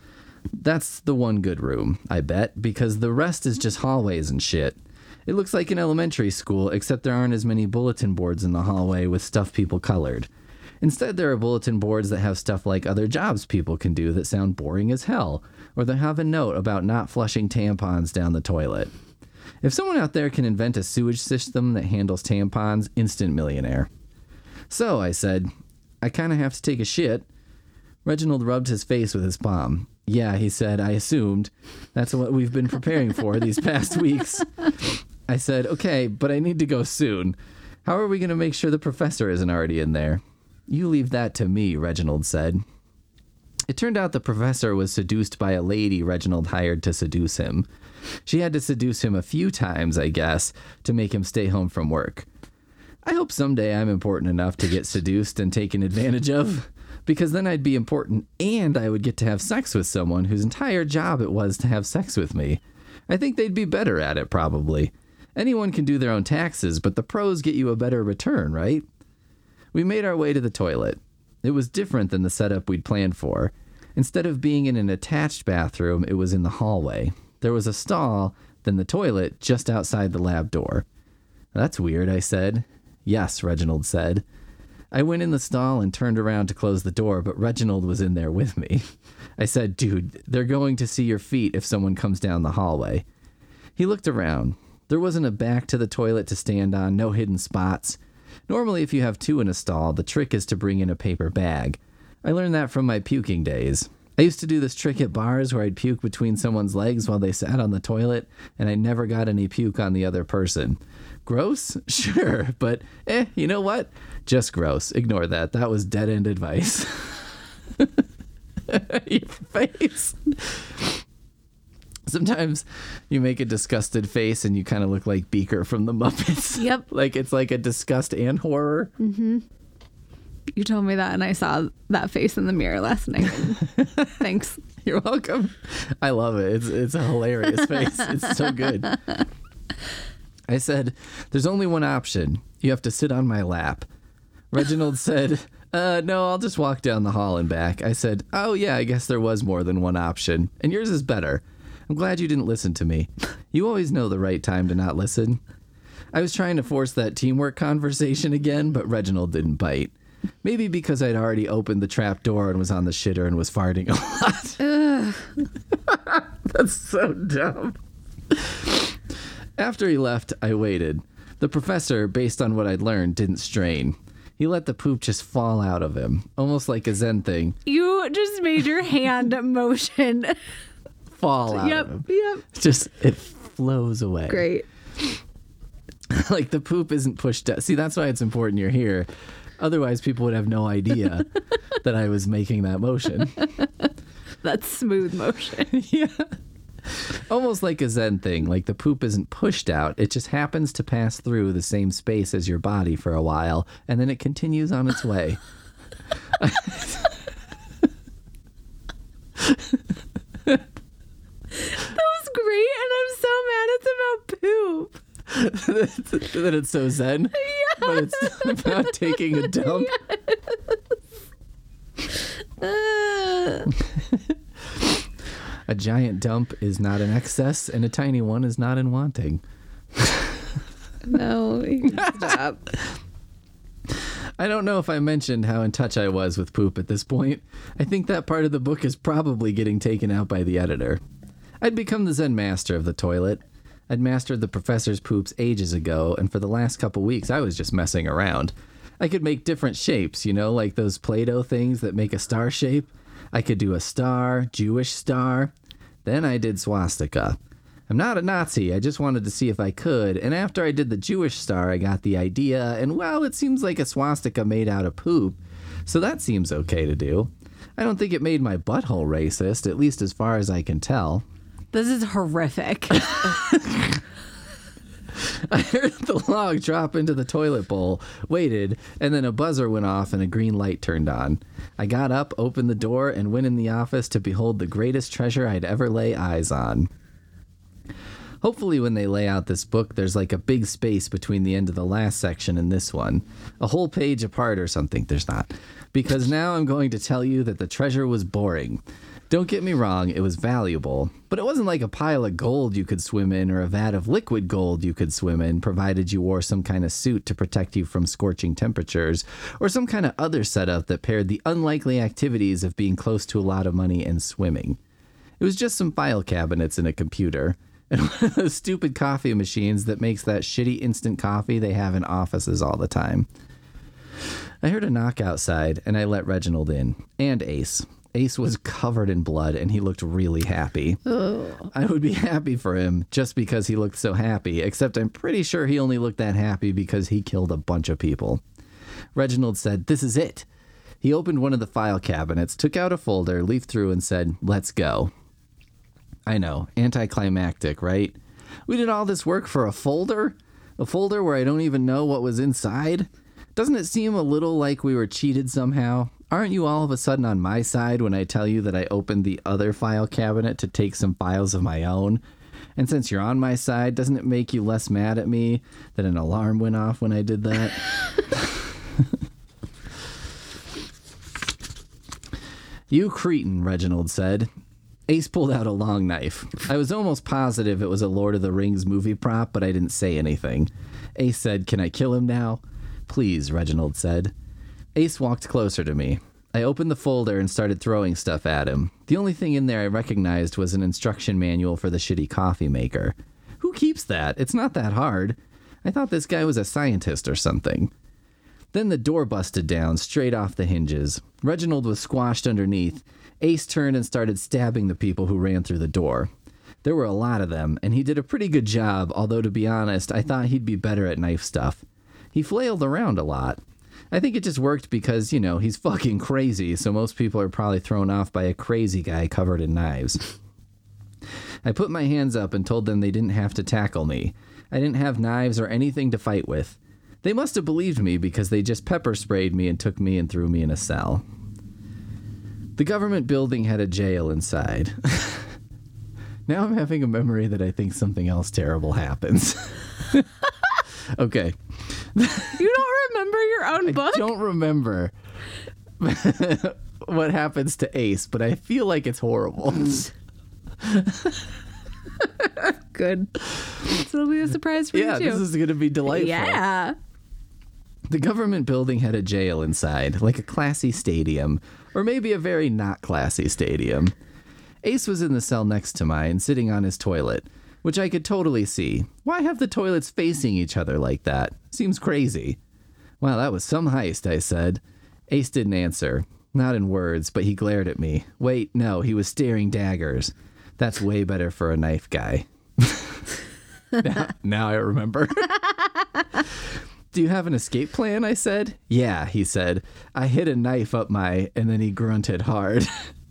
That's the one good room, I bet, because the rest is just hallways and shit. It looks like an elementary school, except there aren't as many bulletin boards in the hallway with stuff people colored. Instead, there are bulletin boards that have stuff like other jobs people can do that sound boring as hell, or they have a note about not flushing tampons down the toilet. If someone out there can invent a sewage system that handles tampons, instant millionaire. So, I said, I kind of have to take a shit. Reginald rubbed his face with his palm. Yeah, he said, I assumed. That's what we've been preparing for these past weeks. I said, okay, but I need to go soon. How are we going to make sure the professor isn't already in there? You leave that to me, Reginald said. It turned out the professor was seduced by a lady Reginald hired to seduce him. She had to seduce him a few times, I guess, to make him stay home from work. I hope someday I'm important enough to get seduced and taken advantage of, because then I'd be important and I would get to have sex with someone whose entire job it was to have sex with me. I think they'd be better at it, probably. Anyone can do their own taxes, but the pros get you a better return, right? We made our way to the toilet. It was different than the setup we'd planned for. Instead of being in an attached bathroom, it was in the hallway. There was a stall, then the toilet, just outside the lab door. That's weird, I said. Yes, Reginald said. I went in the stall and turned around to close the door, but Reginald was in there with me. I said, dude, they're going to see your feet if someone comes down the hallway. He looked around. There wasn't a back to the toilet to stand on, no hidden spots. Normally, if you have two in a stall, the trick is to bring in a paper bag. I learned that from my puking days. I used to do this trick at bars where I'd puke between someone's legs while they sat on the toilet, and I never got any puke on the other person. Gross? Sure, but you know what? Just gross. Ignore that. That was dead-end advice. Your face. Sometimes you make a disgusted face and you kind of look like Beaker from the Muppets. Yep. Like it's like a disgust and horror. Mm-hmm. You told me that and I saw that face in the mirror last night. Thanks. You're welcome. I love it. It's a hilarious face. It's so good. I said, there's only one option. You have to sit on my lap. Reginald said, no, I'll just walk down the hall and back. I said, oh yeah, I guess there was more than one option. And yours is better. I'm glad you didn't listen to me. You always know the right time to not listen. I was trying to force that teamwork conversation again, but Reginald didn't bite. Maybe because I'd already opened the trap door and was on the shitter and was farting a lot. That's so dumb. After he left, I waited. The professor, based on what I'd learned, didn't strain. He let the poop just fall out of him, almost like a Zen thing. You just made your hand motion. Fall out of him. Yep. Just, it flows away. Great. Like the poop isn't pushed down. See, that's why it's important you're here. Otherwise, people would have no idea that I was making that motion. That's smooth motion. Yeah. Almost like a Zen thing. Like the poop isn't pushed out. It just happens to pass through the same space as your body for a while, and then it continues on its way. That was great, and I'm so mad it's about poop. That it's so Zen, Yeah. but it's about taking a dump. A giant dump is not an excess, and a tiny one is not in wanting. No, you can stop. I don't know if I mentioned how in touch I was with poop at this point. I think that part of the book is probably getting taken out by the editor. I'd become the Zen master of the toilet. I'd mastered the professor's poops ages ago, and for the last couple weeks I was just messing around. I could make different shapes, you know, like those Play-Doh things that make a star shape. I could do a star, Jewish star. Then I did swastika. I'm not a Nazi, I just wanted to see if I could, and after I did the Jewish star, I got the idea, and well, it seems like a swastika made out of poop, so that seems okay to do. I don't think it made my butthole racist, at least as far as I can tell. This is horrific. I heard the log drop into the toilet bowl, waited, and then a buzzer went off and a green light turned on. I got up, opened the door, and went in the office to behold the greatest treasure I'd ever lay eyes on. Hopefully when they lay out this book, there's like a big space between the end of the last section and this one. A whole page apart or something. There's not. Because now I'm going to tell you that the treasure was boring. Don't get me wrong, it was valuable, but it wasn't like a pile of gold you could swim in or a vat of liquid gold you could swim in, provided you wore some kind of suit to protect you from scorching temperatures, or some kind of other setup that paired the unlikely activities of being close to a lot of money and swimming. It was just some file cabinets and a computer, and one of those stupid coffee machines that makes that shitty instant coffee they have in offices all the time. I heard a knock outside, and I let Reginald in, and Ace. Ace was covered in blood, and he looked really happy. Oh. I would be happy for him just because he looked so happy, except I'm pretty sure he only looked that happy because he killed a bunch of people. Reginald said, "This is it." He opened one of the file cabinets, took out a folder, leafed through, and said, "Let's go." I know, anticlimactic, right? We did all this work for a folder? A folder where I don't even know what was inside? Doesn't it seem a little like we were cheated somehow? Aren't you all of a sudden on my side when I tell you that I opened the other file cabinet to take some files of my own? And since you're on my side, doesn't it make you less mad at me that an alarm went off when I did that? "You cretin," Reginald said. Ace pulled out a long knife. I was almost positive it was a Lord of the Rings movie prop, but I didn't say anything. Ace said, "Can I kill him now?" "Please," Reginald said. Ace walked closer to me. I opened the folder and started throwing stuff at him. The only thing in there I recognized was an instruction manual for the shitty coffee maker. Who keeps that? It's not that hard. I thought this guy was a scientist or something. Then the door busted down, straight off the hinges. Reginald was squashed underneath. Ace turned and started stabbing the people who ran through the door. There were a lot of them, and he did a pretty good job, although to be honest, I thought he'd be better at knife stuff. He flailed around a lot. I think it just worked because, you know, he's fucking crazy, so most people are probably thrown off by a crazy guy covered in knives. I put my hands up and told them they didn't have to tackle me. I didn't have knives or anything to fight with. They must have believed me because they just pepper sprayed me and took me and threw me in a cell. The government building had a jail inside. Now I'm having a memory that I think something else terrible happens. Okay. You don't remember your own book? I don't remember what happens to Ace, but I feel like it's horrible. Good. This will be a surprise for you, too. This is going to be delightful. Yeah. The government building had a jail inside, like a classy stadium, or maybe a very not classy stadium. Ace was in the cell next to mine, sitting on his toilet, which I could totally see. Why have the toilets facing each other like that? Seems crazy. Wow, that was some heist, I said. Ace didn't answer. Not in words, but he glared at me. Wait, no, he was staring daggers. That's way better for a knife guy. Now I remember. Do you have an escape plan? I said. Yeah, he said. I hid a knife up my, and then he grunted hard.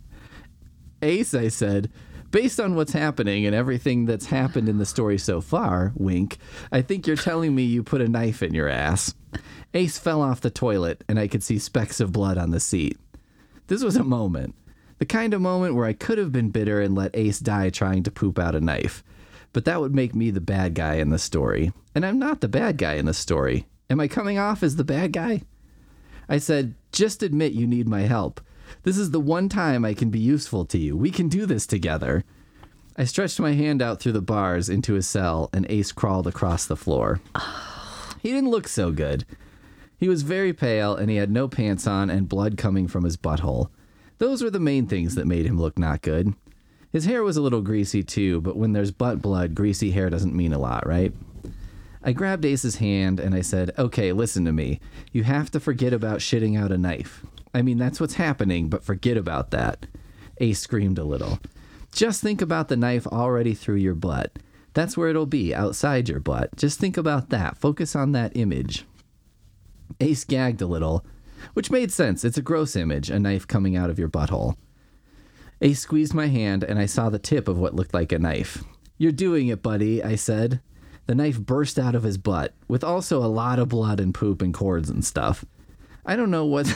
Ace, I said, based on what's happening and everything that's happened in the story so far, wink, I think you're telling me you put a knife in your ass. Ace fell off the toilet, and I could see specks of blood on the seat. This was a moment. The kind of moment where I could have been bitter and let Ace die trying to poop out a knife. But that would make me the bad guy in the story. And I'm not the bad guy in the story. Am I coming off as the bad guy? I said, just admit you need my help. This is the one time I can be useful to you. We can do this together. I stretched my hand out through the bars into his cell, and Ace crawled across the floor. He didn't look so good. He was very pale, and he had no pants on and blood coming from his butthole. Those were the main things that made him look not good. His hair was a little greasy too, but when there's butt blood, greasy hair doesn't mean a lot, right? I grabbed Ace's hand and I said, okay, listen to me. You have to forget about shitting out a knife. I mean, that's what's happening, but forget about that. Ace screamed a little. Just think about the knife already through your butt. That's where it'll be, outside your butt. Just think about that. Focus on that image. Ace gagged a little, which made sense. It's a gross image, a knife coming out of your butthole. Ace squeezed my hand, and I saw the tip of what looked like a knife. You're doing it, buddy, I said. The knife burst out of his butt, with also a lot of blood and poop and cords and stuff. I don't know what...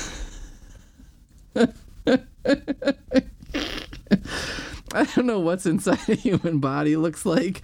I don't know what's inside a human body looks like.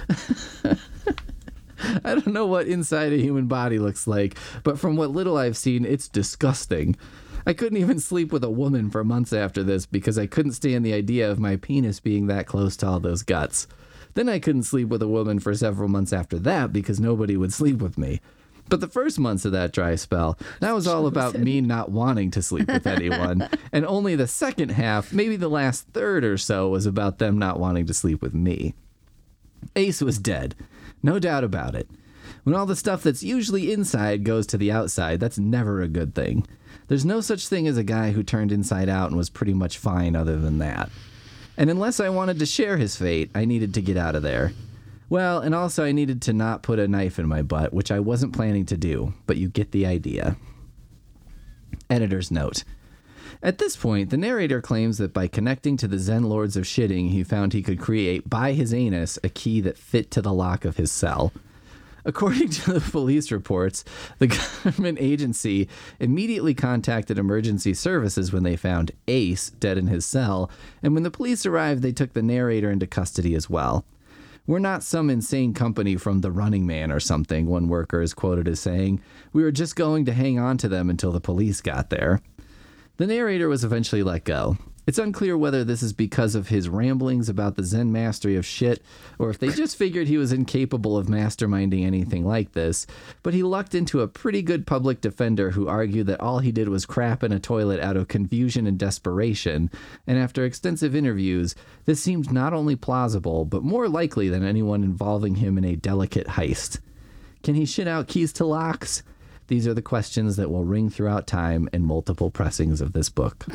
I don't know what inside a human body looks like, but from what little I've seen, it's disgusting. I couldn't even sleep with a woman for months after this because I couldn't stand the idea of my penis being that close to all those guts. Then I couldn't sleep with a woman for several months after that because nobody would sleep with me. But the first months of that dry spell, that was all about me not wanting to sleep with anyone. And only the second half, maybe the last third or so, was about them not wanting to sleep with me. Ace was dead. No doubt about it. When all the stuff that's usually inside goes to the outside, that's never a good thing. There's no such thing as a guy who turned inside out and was pretty much fine other than that. And unless I wanted to share his fate, I needed to get out of there. Well, and also I needed to not put a knife in my butt, which I wasn't planning to do, but you get the idea. Editor's note. At this point, the narrator claims that by connecting to the Zen Lords of Shitting, he found he could create, by his anus, a key that fit to the lock of his cell. According to the police reports, the government agency immediately contacted emergency services when they found Ace dead in his cell, and when the police arrived, they took the narrator into custody as well. We're not some insane company from The Running Man or something, one worker is quoted as saying. We were just going to hang on to them until the police got there. The narrator was eventually let go. It's unclear whether this is because of his ramblings about the Zen mastery of shit, or if they just figured he was incapable of masterminding anything like this, but he lucked into a pretty good public defender who argued that all he did was crap in a toilet out of confusion and desperation, and after extensive interviews, this seemed not only plausible, but more likely than anyone involving him in a delicate heist. Can he shit out keys to locks? These are the questions that will ring throughout time in multiple pressings of this book.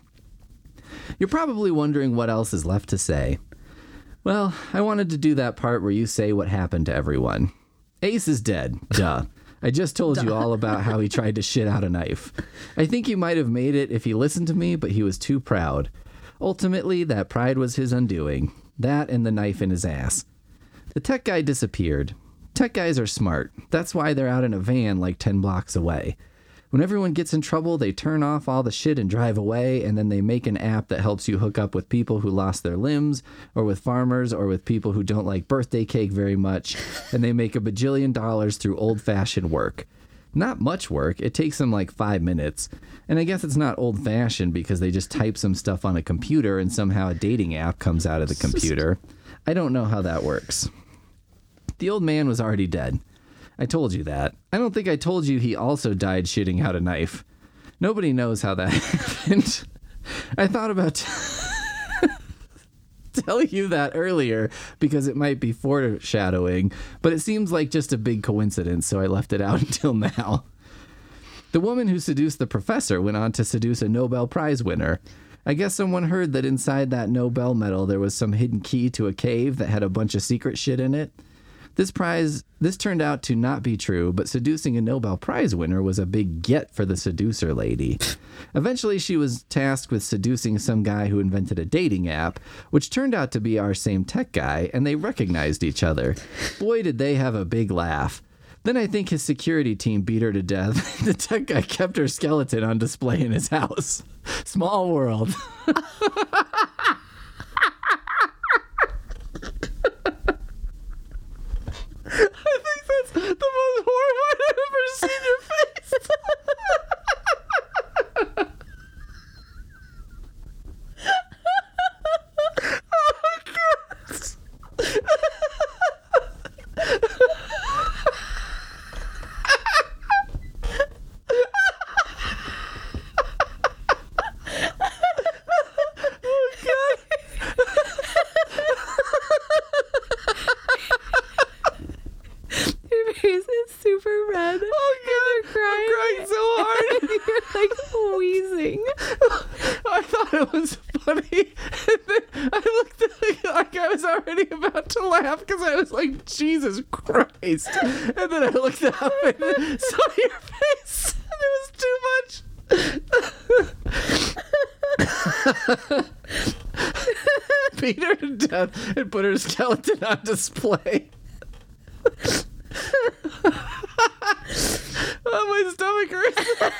You're probably wondering what else is left to say. Well, I wanted to do that part where you say what happened to everyone. Ace is dead. Duh. I just told you all about how he tried to shit out a knife. I think he might have made it if he listened to me, but he was too proud. Ultimately, that pride was his undoing. That and the knife in his ass. The tech guy disappeared. Tech guys are smart. That's why they're out in a van like 10 blocks away. When everyone gets in trouble, they turn off all the shit and drive away, and then they make an app that helps you hook up with people who lost their limbs, or with farmers, or with people who don't like birthday cake very much, and they make $1 bajillion through old-fashioned work. Not much work. It takes them like 5 minutes. And I guess it's not old-fashioned because they just type some stuff on a computer and somehow a dating app comes out of the computer. I don't know how that works. The old man was already dead. I told you that. I don't think I told you he also died shitting out a knife. Nobody knows how that happened. I thought about telling you that earlier because it might be foreshadowing, but it seems like just a big coincidence, so I left it out until now. The woman who seduced the professor went on to seduce a Nobel Prize winner. I guess someone heard that inside that Nobel medal there was some hidden key to a cave that had a bunch of secret shit in it. This turned out to not be true, but seducing a Nobel Prize winner was a big get for the seducer lady. Eventually, she was tasked with seducing some guy who invented a dating app, which turned out to be our same tech guy, and they recognized each other. Boy, did they have a big laugh. Then I think his security team beat her to death. The tech guy kept her skeleton on display in his house. Small world. I think that's the most horrified I've ever seen your face. Oh my God. Your face is super red. Oh God, You're crying. I'm crying so hard. You're like wheezing. I thought it was funny, and then I looked at it like I was already about to laugh because I was like, Jesus Christ. And then I looked up and saw your face, and it was too much. Beat her to death and put her skeleton on display. Oh, my stomach hurts.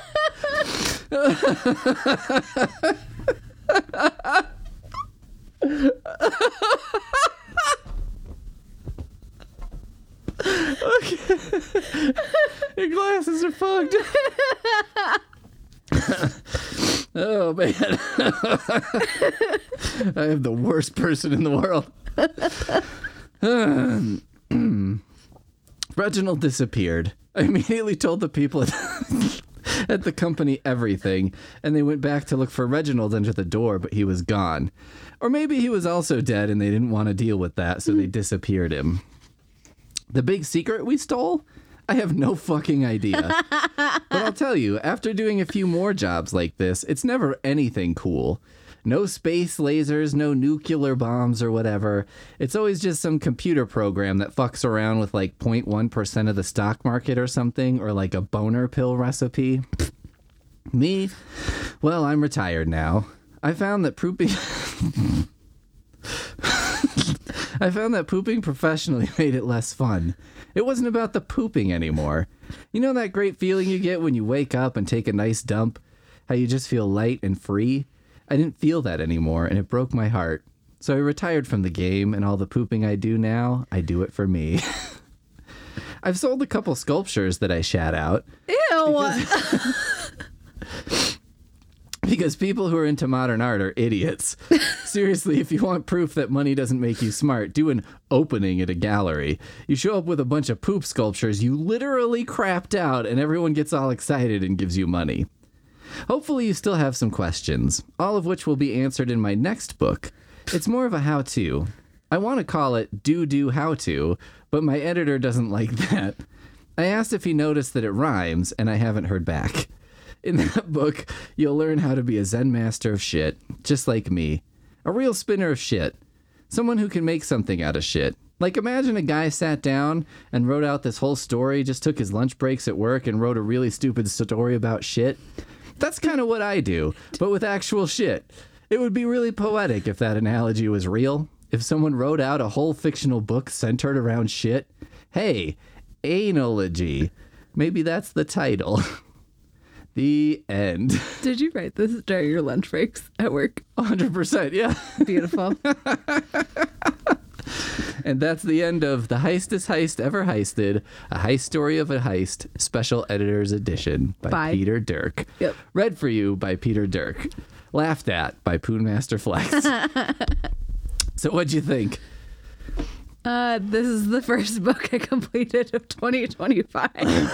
Okay. Your glasses are fogged. Oh, man. I am the worst person in the world. Reginald disappeared. I immediately told the people at the company everything, and they went back to look for Reginald under the door, but he was gone. Or maybe he was also dead and they didn't want to deal with that, so they disappeared him. The big secret we stole? I have no fucking idea. But I'll tell you, after doing a few more jobs like this, it's never anything cool. No space lasers, no nuclear bombs or whatever. It's always just some computer program that fucks around with like 0.1% of the stock market or something, or like a boner pill recipe. Me? Well, I'm retired now. I found that pooping professionally made it less fun. It wasn't about the pooping anymore. You know that great feeling you get when you wake up and take a nice dump? How you just feel light and free? I didn't feel that anymore, and it broke my heart. So I retired from the game, and all the pooping I do now, I do it for me. I've sold a couple sculptures that I shat out. Ew. Because people who are into modern art are idiots. Seriously, if you want proof that money doesn't make you smart, do an opening at a gallery. You show up with a bunch of poop sculptures you literally crapped out, and everyone gets all excited and gives you money. Hopefully you still have some questions, all of which will be answered in my next book. It's more of a how-to. I want to call it Do How-To, but my editor doesn't like that. I asked if he noticed that it rhymes, and I haven't heard back. In that book, you'll learn how to be a Zen master of shit, just like me. A real spinner of shit. Someone who can make something out of shit. Like, imagine a guy sat down and wrote out this whole story, just took his lunch breaks at work and wrote a really stupid story about shit. That's kind of what I do, but with actual shit. It would be really poetic if that analogy was real. If someone wrote out a whole fictional book centered around shit. Hey, Analogy. Maybe that's the title. The end. Did you write this during your lunch breaks at work? 100%, yeah. Beautiful. And that's the end of The Heistest Heist Ever Heisted, a heist story of a heist, special editor's edition by Peter Dirk. Yep. Read for you by Peter Dirk. Laughed at by Poonmaster Flex. So what'd you think? This is the first book I completed of 2025.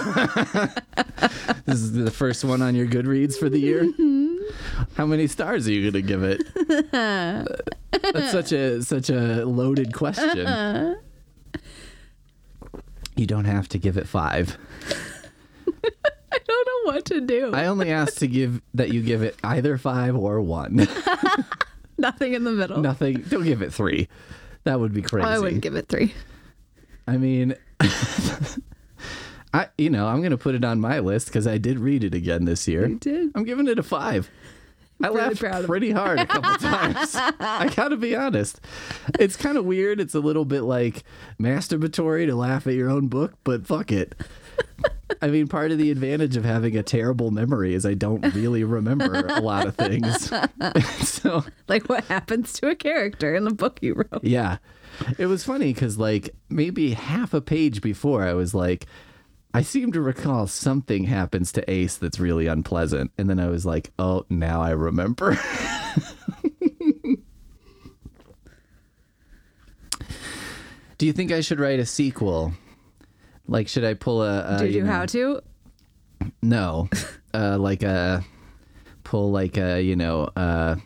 This is the first one on your Goodreads for the year? How many stars are you going to give it? That's such a loaded question. You don't have to give it 5. I don't know what to do. I only asked to give it either 5 or 1. Nothing in the middle. Nothing. Don't give it 3. That would be crazy. I wouldn't give it 3. I mean, I'm going to put it on my list because I did read it again this year. You did. I'm giving it a 5. I Really laughed proud of pretty hard a couple times. I gotta be honest. It's kind of weird. It's a little bit like masturbatory to laugh at your own book, but fuck it. I mean, part of the advantage of having a terrible memory is I don't really remember a lot of things. So, Like what happens to a character in the book you wrote. yeah. It was funny because, like, maybe half a page before, I was like, I seem to recall something happens to Ace that's really unpleasant. And then I was like, oh, now I remember. Do you think I should write a sequel? Like, should I pull a... Did you how to? No. Pull like a,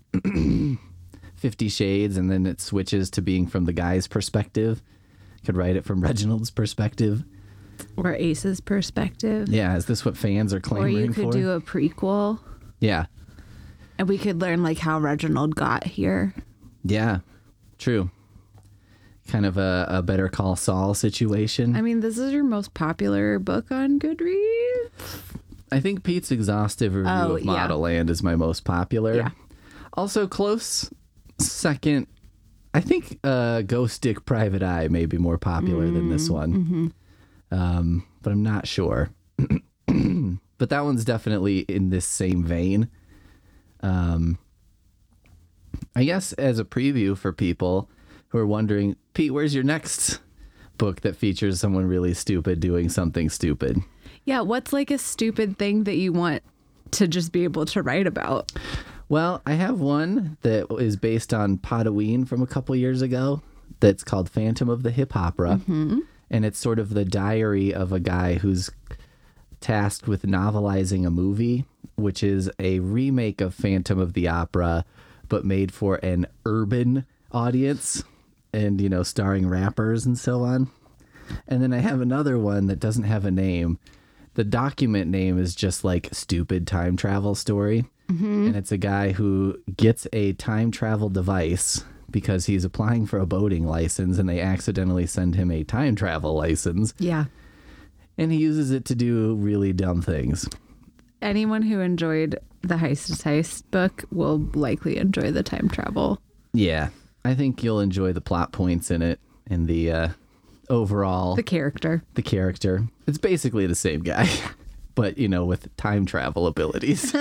50 Shades and then it switches to being from the guy's perspective. Could write it from Reginald's perspective. Or Ace's perspective. Yeah, is this what fans are Or clamoring you could for? do a prequel. Yeah. And we could learn like how Reginald got here. Yeah. True. Kind of a Better Call Saul situation. I mean, this is your most popular book on Goodreads. I think Pete's exhaustive review of yeah. Model Land is my most popular. Yeah. Also close second. I think Ghost Dick Private Eye may be more popular than this one. But I'm not sure. But that one's definitely in this same vein. I guess as a preview for people who are wondering, Pete, where's your next book that features someone really stupid doing something stupid? Yeah, what's like a stupid thing that you want to just be able to write about? Well, I have one that is based on Potaween from a couple years ago that's called Phantom of the Hip Opera. And it's sort of the diary of a guy who's tasked with novelizing a movie, which is a remake of Phantom of the Opera, but made for an urban audience and, starring rappers and so on. And then I have another one that doesn't have a name. The document name is just like Stupid Time Travel Story. And it's a guy who gets a time travel device because he's applying for a boating license and they accidentally send him a time travel license. Yeah. And he uses it to do really dumb things. Anyone who enjoyed the Heist is Heist book will likely enjoy the time travel. Yeah. I think you'll enjoy the plot points in it and the overall... The character. The character. It's basically the same guy, but, with time travel abilities.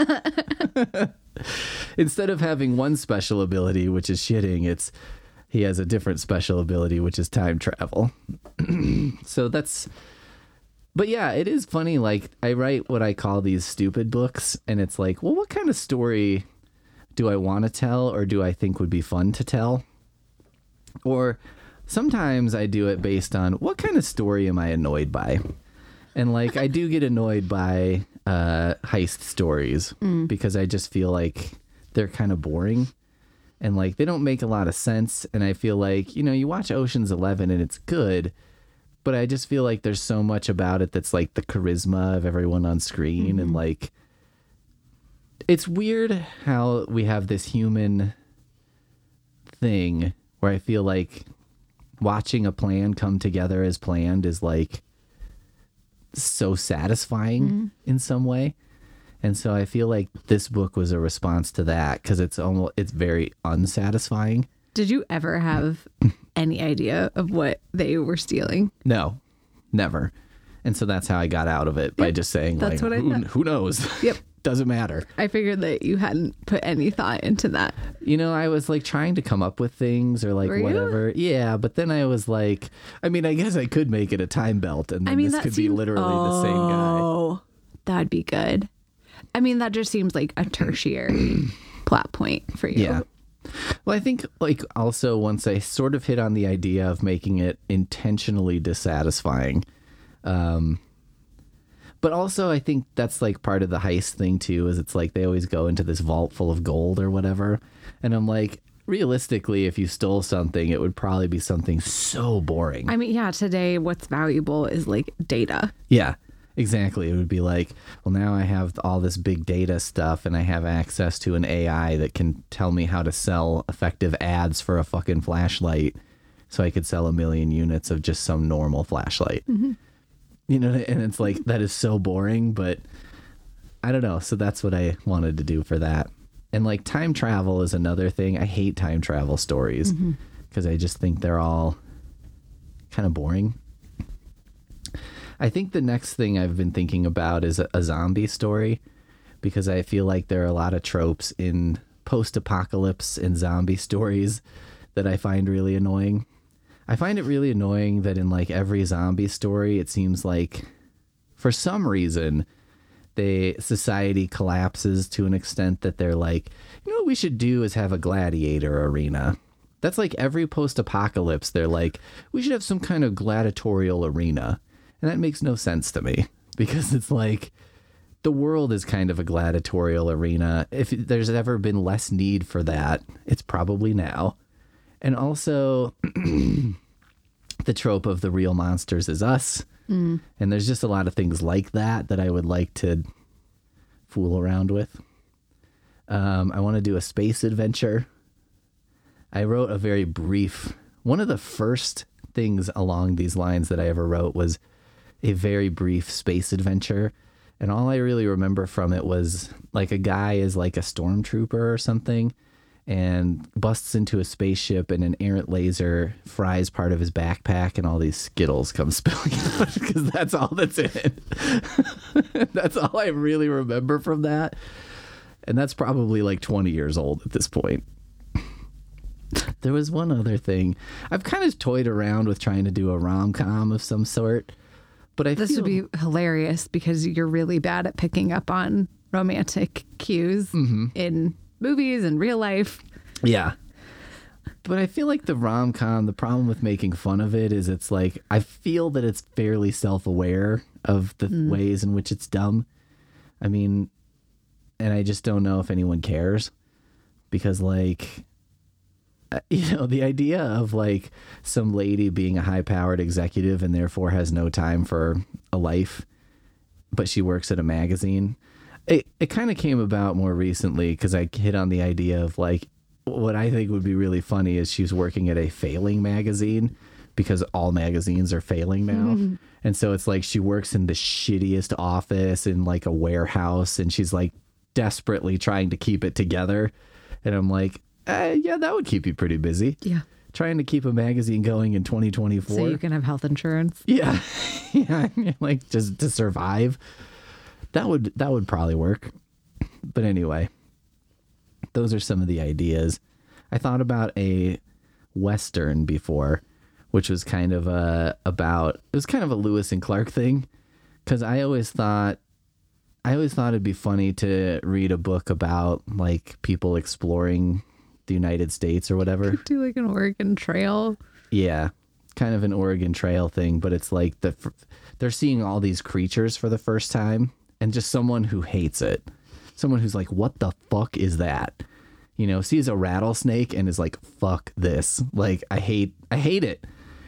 Instead of having one special ability, which is shitting, he has a different special ability, which is time travel. So but yeah, it is funny. Like, I write what I call these stupid books, and it's like, well, what kind of story do I want to tell, or do I think would be fun to tell? Or sometimes I do it based on what kind of story am I annoyed by? And like, I do get annoyed by heist stories because I just feel like they're kind of boring and like they don't make a lot of sense. And I feel like, you watch Ocean's 11 and it's good, but I just feel like there's so much about it that's like the charisma of everyone on screen. And like, it's weird how we have this human thing where I feel like watching a plan come together as planned is like so satisfying in some way. And so I feel like this book was a response to that because it's very unsatisfying. Did you ever have any idea of what they were stealing? No, never. And so that's how I got out of it by just saying, that's like, what I thought. who knows? Yep. Doesn't matter. I figured that you hadn't put any thought into that. I was like trying to come up with things or like Were you? whatever. Yeah, but then I was like, I guess I could make it a time belt and then this that could be literally the same guy. Oh, that'd be good. That just seems like a tertiary plot point for you. Yeah. Well, I think like also once I sort of hit on the idea of making it intentionally dissatisfying, but also I think that's like part of the heist thing too, is it's like they always go into this vault full of gold or whatever. And I'm like, realistically, if you stole something, it would probably be something so boring. I mean, yeah, today what's valuable is like data. Yeah, exactly. It would be like, well, now I have all this big data stuff and I have access to an AI that can tell me how to sell effective ads for a fucking flashlight. So I could sell 1 million units of just some normal flashlight. Mm-hmm. You know, and it's like, that is so boring, but I don't know. So that's what I wanted to do for that. And like time travel is another thing. I hate time travel stories because I just think they're all kind of boring. I think the next thing I've been thinking about is a zombie story, because I feel like there are a lot of tropes in post-apocalypse and zombie stories that I find really annoying. I find it really annoying that in like every zombie story, it seems like for some reason society collapses to an extent that they're like, you know what we should do is have a gladiator arena. That's like every post-apocalypse. They're like, we should have some kind of gladiatorial arena. And that makes no sense to me, because it's like the world is kind of a gladiatorial arena. If there's ever been less need for that, it's probably now. And also the trope of the real monsters is us. And there's just a lot of things like that I would like to fool around with. I want to do a space adventure. I wrote a very brief, one of the first things along these lines that I ever wrote was a very brief space adventure. And all I really remember from it was like a guy is like a stormtrooper or something and busts into a spaceship and an errant laser fries part of his backpack and all these Skittles come spilling out, because that's all that's in it. That's all I really remember from that. And that's probably like 20 years old at this point. There was one other thing. I've kind of toyed around with trying to do a rom-com of some sort, but This would be hilarious because you're really bad at picking up on romantic cues in movies and real life. Yeah. But I feel like the rom-com, the problem with making fun of it is it's like, I feel that it's fairly self-aware of the ways in which it's dumb. I mean, and I just don't know if anyone cares, because like, you know, the idea of like some lady being a high-powered executive and therefore has no time for a life, but she works at a magazine. It kind of came about more recently because I hit on the idea of like, what I think would be really funny is she's working at a failing magazine, because all magazines are failing now. And so it's like she works in the shittiest office in like a warehouse, and she's like desperately trying to keep it together. And I'm like, yeah, that would keep you pretty busy. Yeah. Trying to keep a magazine going in 2024. So you can have health insurance. Yeah. Yeah. Like just to survive. That would probably work. But anyway, those are some of the ideas. I thought about a Western before, which was kind of it was kind of a Lewis and Clark thing. Cause I always thought it'd be funny to read a book about like people exploring the United States or whatever. Do like an Oregon Trail. Yeah. Kind of an Oregon Trail thing, but it's like they're seeing all these creatures for the first time, and just someone who hates it. Someone who's like, what the fuck is that? You know, sees a rattlesnake and is like, fuck this. Like, I hate it.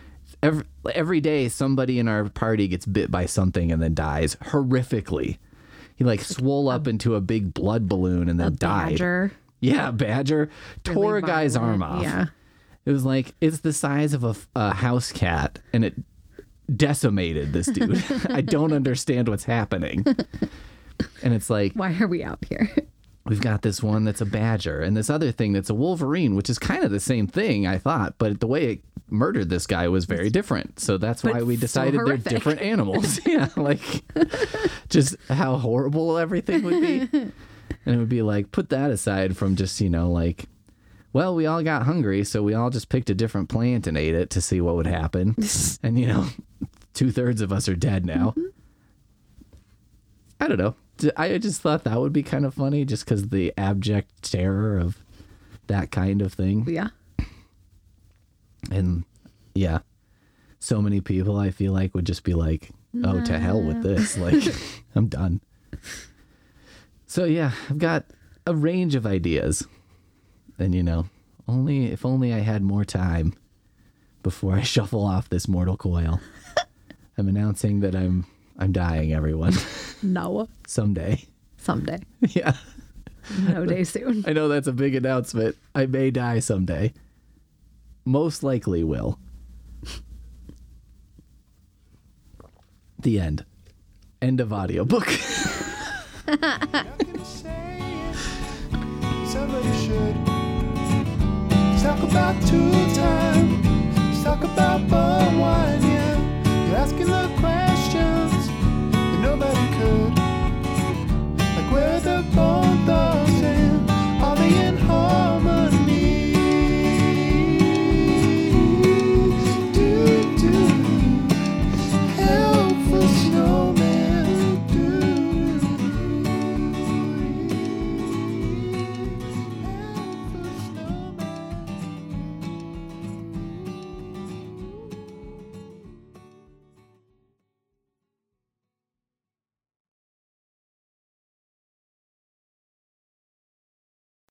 Every day somebody in our party gets bit by something and then dies horrifically. He like swole up into a big blood balloon and then died. Badger. Yeah, badger. Really Tore a guy's violent. arm off. Yeah. It was like, it's the size of a house cat, and it decimated this dude. I don't understand what's happening. And it's like, Why are we out here? we've got this one that's a badger and this other thing that's a wolverine, which is kind of the same thing, I thought, but the way it murdered this guy was very different. So that's why we decided they're different animals. Yeah, like just how horrible everything would be. And it would be like, put that aside from just, you know, like, well, we all got hungry, so we all just picked a different plant and ate it to see what would happen. And, you know, 2/3 of us are dead now. I don't know. I just thought that would be kind of funny, just because the abject terror of that kind of thing. Yeah. And yeah, so many people I feel like would just be like, oh, to hell with this. Like, I'm done. So yeah, I've got a range of ideas. And if only I had more time before I shuffle off this mortal coil. I'm announcing that I'm dying, everyone. No. Someday. Yeah. No day soon. I know that's a big announcement. I may die someday. Most likely will. The end. End of audiobook. Not gonna say it. Somebody should. Let's talk about two time. Let's talk about bum wine, yeah. You're asking the question.